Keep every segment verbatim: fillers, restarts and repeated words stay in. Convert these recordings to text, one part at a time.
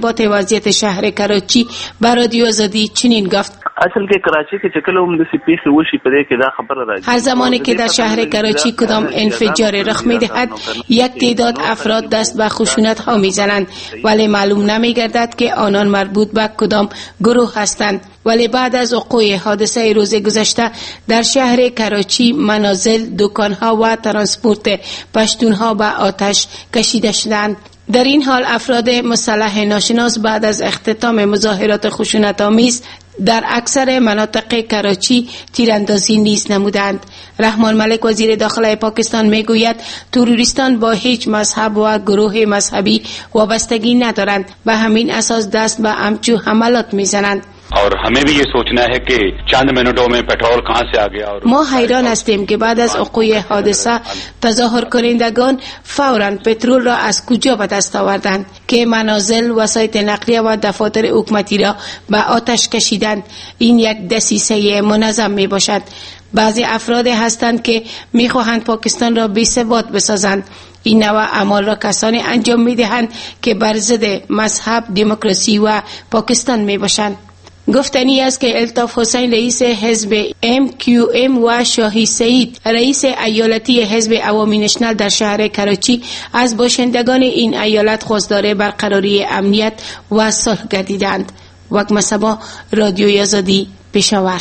ارتباط وضعیت شهر کراچی به رادیو آزادی چنین گفت: اصل کې کراچي کې چې کله هم د سی پی سی وشي په دې کې دا خبره راځي. هر زمانی که در شهر کراچی کدام انفجار رخ می‌دهد یک تعداد افراد دست به خشونت ها می‌زنند، ولی معلوم نمی‌گردد که آنان مربوط به کدام گروه هستند. ولی بعد از وقوع حادثه روز گذشته در شهر کراچی منازل، دکان‌ها و ترانسپورت پشتون‌ها به آتش کشیده شدند. در این حال افراد مسلح ناشناس بعد از اختتام مظاهرات خشونت‌آمیز در اکثر مناطق کراچی تیراندازی نیز نمودند. رحمان ملک وزیر داخله پاکستان میگوید تروریستان با هیچ مذهب و گروه مذهبی وابستگی ندارند، به همین اساس دست به همچو حملات میزنند. और हमें भी ये सोचना है कि चंद मिनटों में पेट्रोल कहां से आ गया और ما حیران هستیم که بعد از وقوع حادثه تظاهر کنندگان فوراً پترول را از کجا به دست آوردند که منازل، وسایط نقلیه و دفاتر حکومتی را به آتش کشیدند. این یک دسیسه منظم می باشد. بعضی افراد هستند که می خواهند پاکستان را بی ثبات بسازند. این نوع اعمال را کسانی انجام می دهند که بر ضد مذهب، دموکراسی و پاکستان می باشند. گفتنی است که الطاف حسین رئیس حزب ام کیو ام و شاهی سعید رئیس ایالتی حزب عوامی نشنل در شهر کراچی از باشندگان این ایالت خواستار برقراری امنیت و صلح گردیدند. وقت مصباح، رادیوی آزادی، پشاور.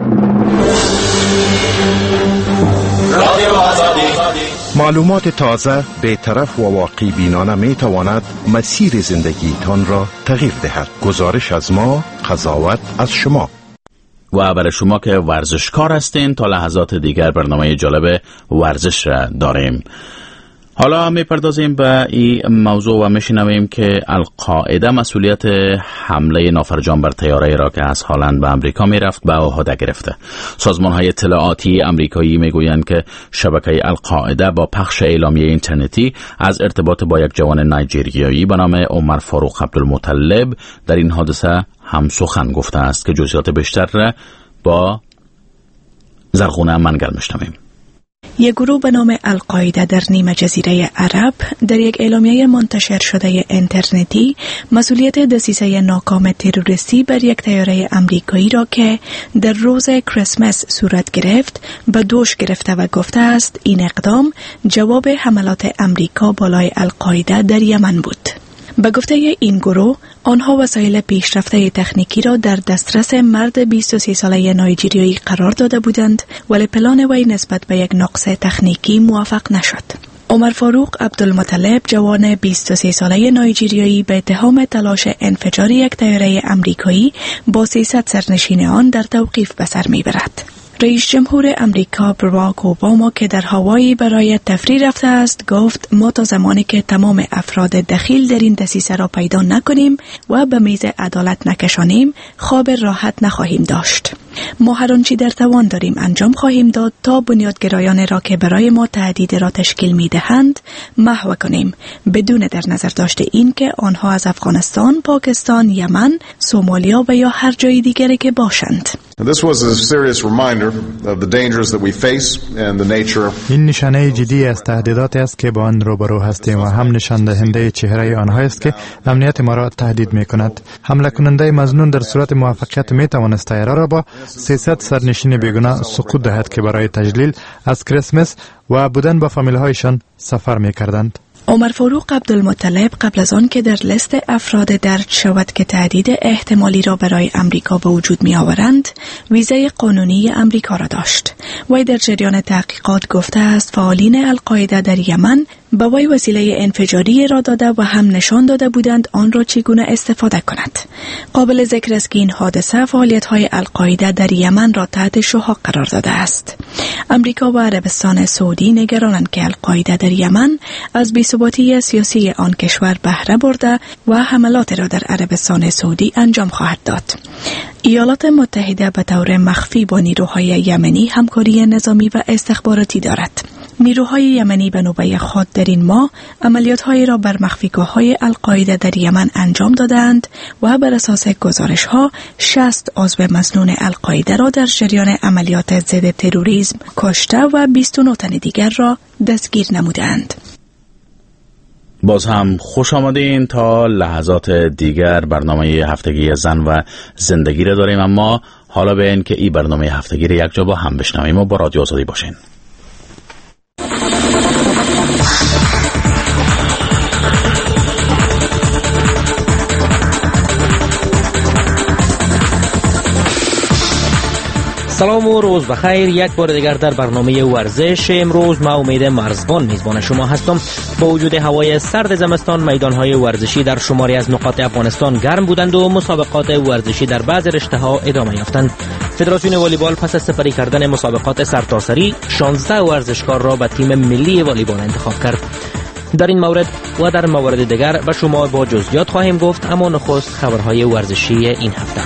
معلومات تازه، بی‌طرف و واقعی بینانه می تواند مسیر زندگی تان را تغییر دهد. گزارش از ما، قضاوت از شما. و برای شما که ورزشکار هستین تا لحظات دیگر برنامه جالب ورزش را داریم. حالا میپردازیم به این موضوع و میشنویم که القاعده مسئولیت حمله نافرجام بر طیاره را که از هالند به امریکا میرفت به عهده گرفته. سازمان‌های اطلاعاتی امریکایی میگویند که شبکه القاعده با پخش اعلامیه اینترنتی از ارتباط با یک جوان نایجریایی به نام عمر فاروق عبدالمطلب در این حادثه هم سخن گفته است که جزئیات بیشتر را با زرغونه منگل میشنویم. یک گروه به نام القاعده در نیمه جزیره عرب در یک اعلامیه منتشر شده اینترنتی مسئولیت دسیسه ناکام تروریستی بر یک طیاره امریکایی را که در روز کریسمس صورت گرفت به دوش گرفته و گفته است این اقدام جواب حملات امریکا بالای القاعده در یمن بود. به گفته این گروه، آنها وسایل پیشرفته تکنیکی را در دسترس مرد بیست و سه ساله نایجریایی قرار داده بودند، ولی پلان وی نسبت به یک نقص تکنیکی موفق نشد. عمر فاروق عبدالمطلب، جوان بیست و سه ساله نایجریایی، به اتهام تلاش انفجار یک طیاره امریکایی با سیصد سرنشین آن در توقیف به سر میبرد. رئیس جمهور امریکا باراک اوباما که در هاوایی برای تفریح رفته است گفت ما تا زمانی که تمام افراد دخیل در این دسیسه را پیدا نکنیم و به میز عدالت نکشانیم خواب راحت نخواهیم داشت. ما هر آنچه در توان داریم انجام خواهیم داد تا بنیادگرایان را که برای ما تهدید را تشکیل می‌دهند محو کنیم، بدون در نظر داشته این که آنها از افغانستان، پاکستان، یمن، سومالیا و یا هر جای دیگری که باشند. این نشانه جدی از تهدیداتی است که با آن روبرو هستیم و هم نشان دهنده چهره آنها است که امنیت ما را تهدید می‌کند. حمله کننده مظنون در صورت موفقیت می‌توانست طیاره را با سیصد سرنشین بیگناه سقوط دهد که برای تجلیل از کریسمس و بودن با فامیل‌هایشان سفر می‌کردند. عمر فاروق عبدالمطلب قبل از آن که در لیست افراد درج شود که تهدید احتمالی را برای امریکا به وجود می آورند، ویزای قانونی امریکا را داشت. وی در جریان تحقیقات گفته است فعالین القاعده در یمن به وی وسیله انفجاری را داده و هم نشان داده بودند آن را چگونه استفاده کند. قابل ذکر است که این حادثه فعالیت‌های القاعده در یمن را تحت شحاق قرار داده است. امریکا و عربستان سعودی نگرانند که القاعده در یمن از بی‌ثباتی سیاسی آن کشور بهره برده و حملات را در عربستان سعودی انجام خواهد داد. ایالات متحده به طور مخفی با نیروهای یمنی همکاری نظامی و استخباراتی دارد. نیروهای یمنی به نوبه خود در این ماه عملیات‌هایی را بر مخفیگاه‌های القاعده در یمن انجام دادند و بر اساس گزارش‌ها شصت عضو مسنون القاعده را در جریان عملیات ضد تروریسم کشته و بیست و نه تن دیگر را دستگیر نمودند. باز هم خوش آمدین. تا لحظات دیگر برنامه هفتگی زن و زندگی را داریم، اما حالا به این که این برنامه هفتگی را یک جا با هم بشنویم و با رادیو آزادی باشین. سلام و روز بخیر. یک بار دیگر در برنامه ورزش امروز ما امید مرزبان میزبان شما هستم. با وجود هوای سرد زمستان میدانهای ورزشی در شماری از نقاط افغانستان گرم بودند و مسابقات ورزشی در بعض رشته‌ها ادامه یافتند. فدراسیون والیبال پس از سپری کردن مسابقات سرتاسری شانزده ورزشکار را به تیم ملی والیبال انتخاب کرد. در این مورد و در موارد دیگر به شما با جزئیات خواهیم گفت، اما نخست خبرهای ورزشی این هفته.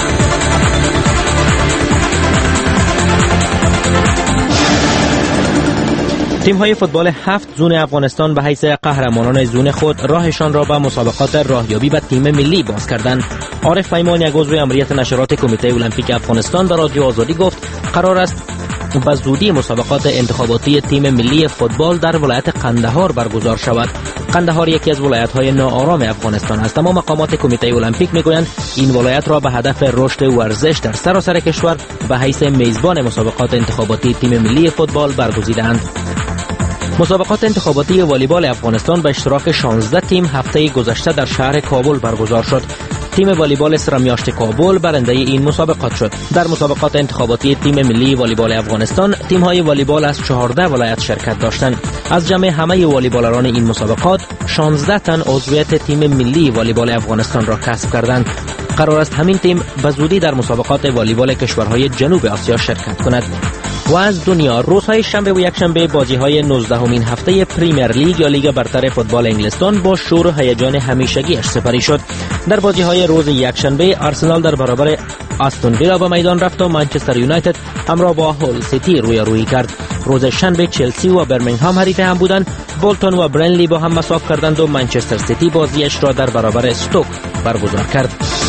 تیم‌های فوتبال هفت زون افغانستان به حیث قهرمانان زون خود راهشان را به مسابقات راهیابی به تیم ملی باز کردند. عارف پیمان، یک عضو امریت نشرات کمیته المپیک افغانستان، به رادیو آزادی گفت قرار است به زودی مسابقات انتخاباتی تیم ملی فوتبال در ولایت قندهار برگزار شود. قندهار یکی از ولایت‌های ناآرام افغانستان است، اما مقامات کمیته المپیک میگویند این ولایت را به هدف رشد ورزش در سراسر کشور به حیث میزبان مسابقات انتخاباتی تیم ملی فوتبال برگزیدند. مسابقات انتخاباتی والیبال افغانستان به اشتراک شانزده تیم هفته گذشته در شهر کابل برگزار شد. تیم والیبال سرمیاشت کابل برنده این مسابقات شد. در مسابقات انتخاباتی تیم ملی والیبال افغانستان تیم‌های والیبال از چهارده ولایت شرکت داشتند. از جمع همه والیبالران این مسابقات شانزده تن عضویت تیم ملی والیبال افغانستان را کسب کردند. قرار است همین تیم به زودی در مسابقات والیبال کشورهای جنوب آسیا شرکت کند. و از دنیا، روزهای شنبه و یکشنبه بازی‌های نوزدهمین هفته پریمیر لیگ یا لیگ برتر فوتبال انگلستان با شور و هیجان همیشگی‌اش سپری شد. در بازی‌های روز یکشنبه آرسنال در برابر آستون ویلا به میدان رفت و منچستر یونایتد همراه با هول سیتی رویارویی کرد. روز شنبه چلسی و برمنگهام حریف هم بودند. بولتون و برنلی با هم مساوی کردند و منچستر سیتی بازیش را در برابر استوک برگزار کرد.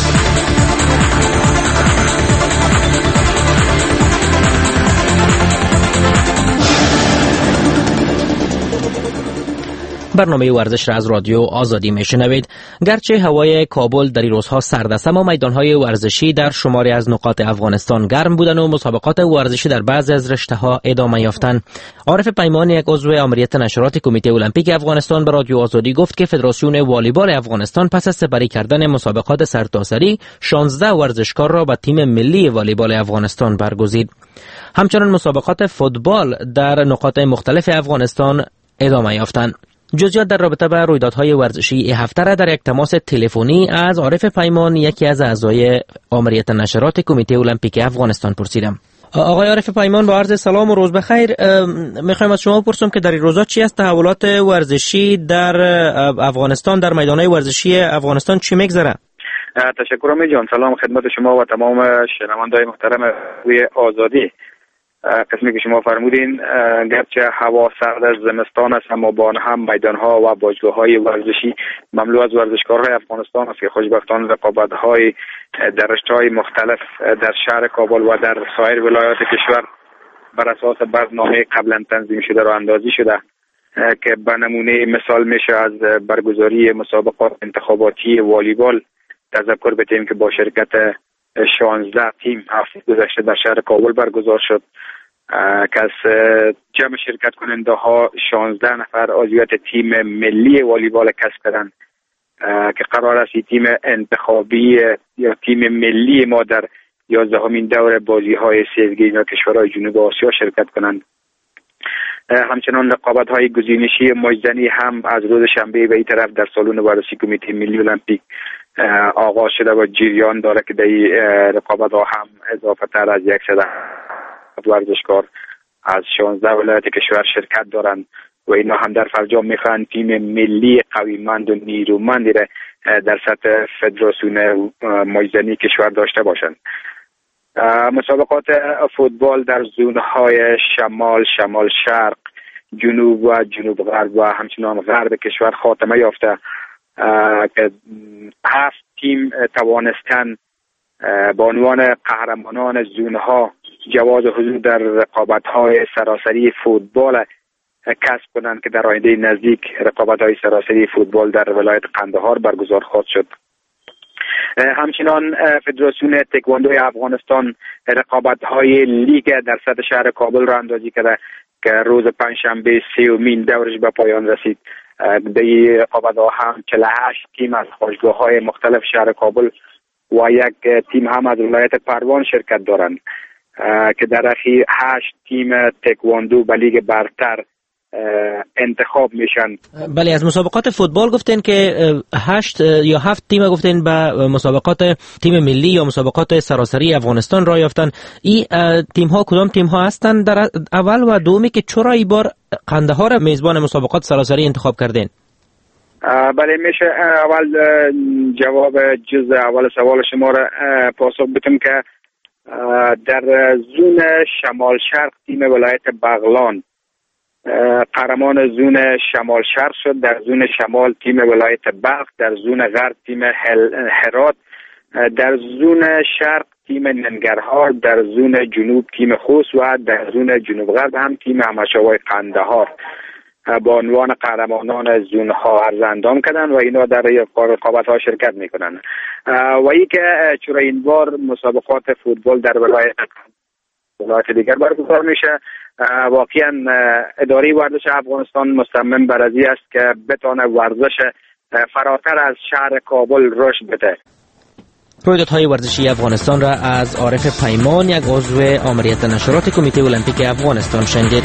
برنامه ورزش را از رادیو آزادی میشنوید. گرچه هوای کابل در این روزها سرد است، اما میدانهای ورزشی در شماری از نقاط افغانستان گرم بودند و مسابقات ورزشی در بعضی از رشته‌ها ادامه یافتند. عارف پیمان، یک عضو امریت نشرات کمیته المپیک افغانستان، به رادیو آزادی گفت که فدراسیون والیبال افغانستان پس از سپری کردن مسابقات سرتاسری شانزده ورزشکار را به تیم ملی والیبال افغانستان برگزید. همچنین مسابقات فوتبال در نقاط مختلف افغانستان ادامه یافتند. جزئیات در رابطه با رویدادهای ورزشی این هفته را در یک تماس تلفنی از عارف پیمان، یکی از اعضای آمریت نشرات کمیته المپیک افغانستان، پرسیدم. آقای عارف پیمان، با عرض سلام و روز بخیر. میخوایم از شما پرسیم که در این روزا چی است تحولات ورزشی در افغانستان، در میدانهای ورزشی افغانستان چی میگذره؟ تشکر امید جان. سلام خدمت شما و تمام شنونده‌های محترم روی آزادی. قسمی که شما فرمودین، گرچه هوا سرد از زمستان است، اما با آن هم میدانها و باشگاه‌های ورزشی مملو از ورزشکارهای افغانستان است که خوشبختانه رقابت‌های در رشته‌های مختلف در شهر کابل و در سایر ولایات کشور بر اساس برنامه قبلا تنظیم شده و اندازی شده که به نمونه مثال میشه از برگزاری مسابقات انتخاباتی والیبال تذکر بدهیم که با شرکت شانزده تیم هفته گذشته در شهر کابل برگزار شد که از جمع شرکت کننده ها شانزده نفر عضویت تیم ملی والیبال کسب کردند که قرار است این تیم انتخابی یا تیم ملی ما در یازدهمین دور بازی های سیزگی در کشورهای جنوب آسیا شرکت کنند. همچنان رقابت های گزینشی مجدنی هم از روز شنبه به این طرف در سالن ورزشی کمیته ملی المپیک آغاز شده و جریان داره که در این رقابت ها هم اضافه تر از صد ورزشکار از شانزده ولایت کشور شرکت دارند و اینا هم در فرجام میخوان تیم ملی قویمند و نیرومندی را در سطح فدراسیون مجدنی کشور داشته باشند. مسابقات فوتبال در زونهای شمال، شمال شرق، جنوب و جنوب غرب و همچنان غرب کشور خاتمه یافته که هفت تیم توانستن با عنوان قهرمانان زونها جواز حضور در رقابت‌های سراسری فوتبال کسب کنند که در آینده نزدیک رقابت‌های سراسری فوتبال در ولایت قندهار برگزار خواهد شد. همچنان فدراسیون تکواندوی افغانستان رقابت‌های لیگ در سطح شهر کابل را اندازی کرده که روز پنجشنبه سومین دورش به پایان رسید. در این رقابت‌ها هم چهل و هشت تیم از باشگاه‌های مختلف شهر کابل و یک تیم هم از ولایت پروان شرکت دارند که در اخیر هشت تیم تکواندو به لیگ برتر انتخاب میشن. بله، از مسابقات فوتبال گفتین که هشت یا هفت تیم گفتین به مسابقات تیم ملی یا مسابقات سراسری افغانستان را یافتن. این تیم ها کدام تیم ها هستند در اول و دومی که چرا این بار قندهار میزبان مسابقات سراسری انتخاب کردین؟ بله، میشه اول جواب جز اول سوال شما را پاسخ بدم که در زون شمال شرق تیم ولایت بغلان قهرمان زون شمال شرق شد. در زون شمال تیم ولایت بلخ، در زون غرب تیم هرات، در زون شرق تیم ننگرهار، در زون جنوب تیم خوست و در زون جنوب غرب هم تیم همشاوای قندهار با عنوان قهرمانان زون ها عرض اندام کردن و اینا در رقابت ها شرکت میکنن. و ای که چرا این بار مسابقات فوتبال در ولایت ولایت دیگر برگزار میشه، واقعا اداره ورزش افغانستان مصمم بر این است که بتونه ورزش فراتر از شهر کابل رشد بده. رویدادهای ورزشی افغانستان را از عارف پیمان، یک عضو آمریت نشرات کمیته المپیک افغانستان شنیدید.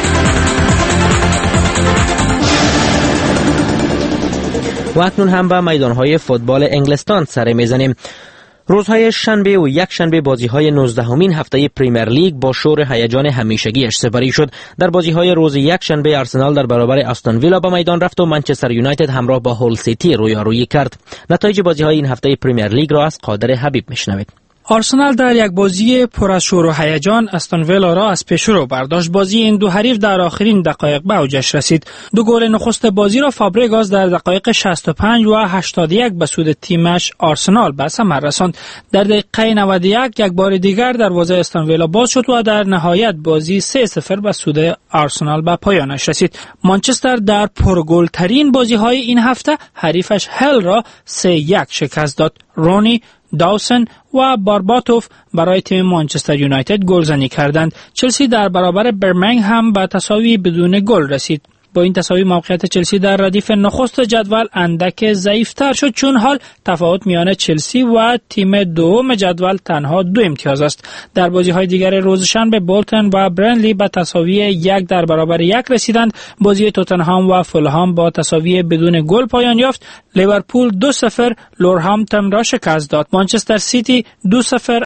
و اکنون هم به میدانهای فوتبال انگلستان سر میزنیم. روزهای شنبه و یک شنبه بازی‌های نوزدهمین هفته پریمیر لیگ با شور هیجان همیشگیش سپری شد. در بازی‌های روز یک شنبه آرسنال در برابر استون ویلا به میدان رفت و منچستر یونایتد همراه با هول سیتی رویارویی کرد. نتایج بازی‌های این هفته پریمیر لیگ را از قادر حبیب میشنوید. آرسنال در یک بازی پر از شور و هیجان استون ویلا را از پیش رو برداشت. بازی این دو حریف در آخرین دقایق به اوجش رسید. دو گل نخست بازی را فابریگاس در دقایق شصت و پنج و هشتاد و یک به سود تیمش آرسنال به ثمر رساند. در دقیقه نود و یک یک بار دیگر دروازه استون ویلا باز شد و در نهایت بازی سه صفر به سود آرسنال به پایانش رسید. مانچستر در پرگل ترین بازی‌های این هفته حریفش هل را سه یک شکست داد. رونی، داوسن و بارباتوف برای تیم مانچستر یونایتد گلزنی کردند. چلسی در برابر برمنگهم به تساوی بدون گل رسید. با این تساوی موقعیت چلسی در ردیف نخست جدول اندک ضعیف‌تر شد، چون حال تفاوت میان چلسی و تیم دوم جدول تنها دو امتیاز است. در بازی‌های دیگر روز شنبه بولتن و برنلی به تساوی یک در برابر یک رسیدند. بازی توتنهام و فولهام با تساوی بدون گل پایان یافت. لیورپول دو صفر لورهامپتون را شکست داد. مانچستر سیتی دو صفر